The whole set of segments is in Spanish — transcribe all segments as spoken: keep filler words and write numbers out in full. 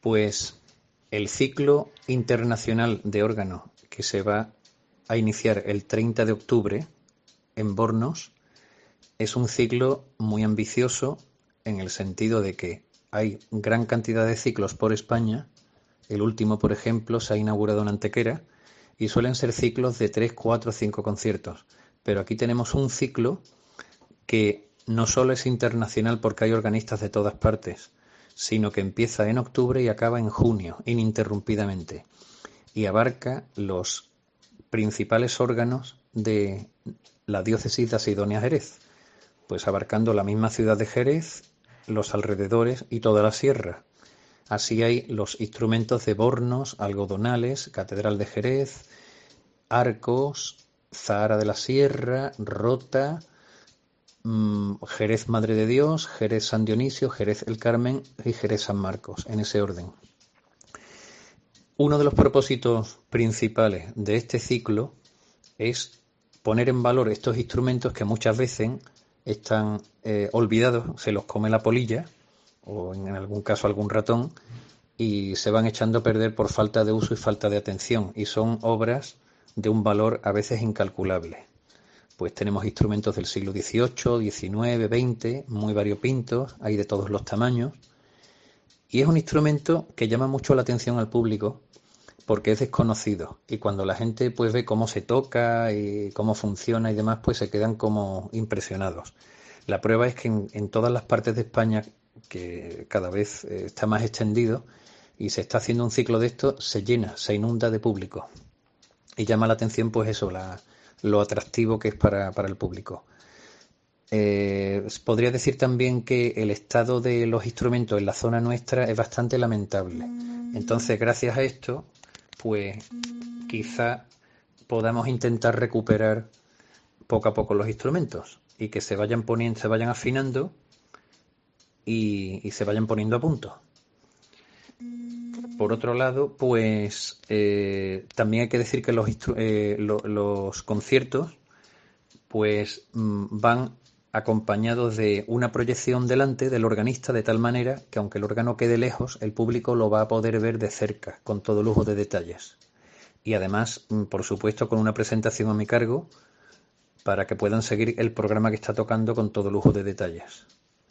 Pues el ciclo internacional de órgano que se va a iniciar el treinta de octubre en Bornos es un ciclo muy ambicioso en el sentido de que hay gran cantidad de ciclos por España. El último, por ejemplo, se ha inaugurado en Antequera y suelen ser ciclos de tres, cuatro, cinco conciertos. Pero aquí tenemos un ciclo que no solo es internacional porque hay organistas de todas partes, sino que empieza en octubre y acaba en junio, ininterrumpidamente, y abarca los principales órganos de la diócesis de Asidonia Jerez, pues abarcando la misma ciudad de Jerez, los alrededores y toda la sierra. Así hay los instrumentos de Bornos, Algodonales, Catedral de Jerez, Arcos, Zahara de la Sierra, Rota, mmm, Jerez Madre de Dios, Jerez San Dionisio, Jerez el Carmen y Jerez San Marcos, en ese orden. Uno de los propósitos principales de este ciclo es poner en valor estos instrumentos que muchas veces están eh, olvidados, se los come la polilla o en algún caso algún ratón y se van echando a perder por falta de uso y falta de atención, y son obras de un valor a veces incalculable. Pues tenemos instrumentos del siglo dieciocho, diecinueve, veinte, muy variopintos, hay de todos los tamaños, y es un instrumento que llama mucho la atención al público porque es desconocido, y cuando la gente pues ve cómo se toca y cómo funciona y demás, pues se quedan como impresionados. La prueba es que en, en todas las partes de España, que cada vez eh, está más extendido y se está haciendo un ciclo de esto, se llena, se inunda de público y llama la atención pues eso, la, lo atractivo que es para, para el público. Eh, podría decir también que el estado de los instrumentos en la zona nuestra es bastante lamentable. Entonces, gracias a esto, pues quizá podamos intentar recuperar poco a poco los instrumentos y que se vayan poniendo, se vayan afinando y, y se vayan poniendo a punto. Por otro lado, pues eh, también hay que decir que los, eh, lo, los conciertos pues van acompañados de una proyección delante del organista, de tal manera que aunque el órgano quede lejos, el público lo va a poder ver de cerca, con todo lujo de detalles. Y además, por supuesto, con una presentación a mi cargo para que puedan seguir el programa que está tocando con todo lujo de detalles.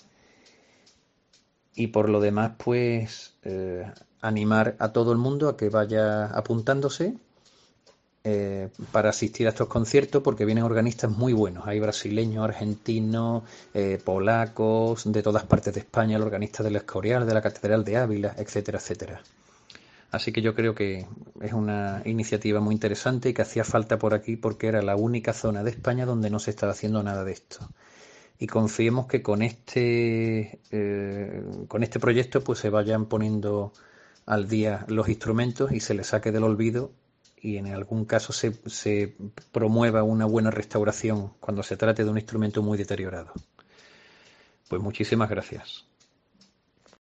Y por lo demás, pues eh, animar a todo el mundo a que vaya apuntándose eh, para asistir a estos conciertos, porque vienen organistas muy buenos. Hay brasileños, argentinos, eh, polacos, de todas partes de España, el organista del Escorial, de la Catedral de Ávila, etcétera, etcétera. Así que yo creo que es una iniciativa muy interesante y que hacía falta por aquí porque era la única zona de España donde no se estaba haciendo nada de esto. Y confiemos que con este eh, con este proyecto pues se vayan poniendo al día los instrumentos y se les saque del olvido y en algún caso se, se promueva una buena restauración cuando se trate de un instrumento muy deteriorado. Pues muchísimas gracias.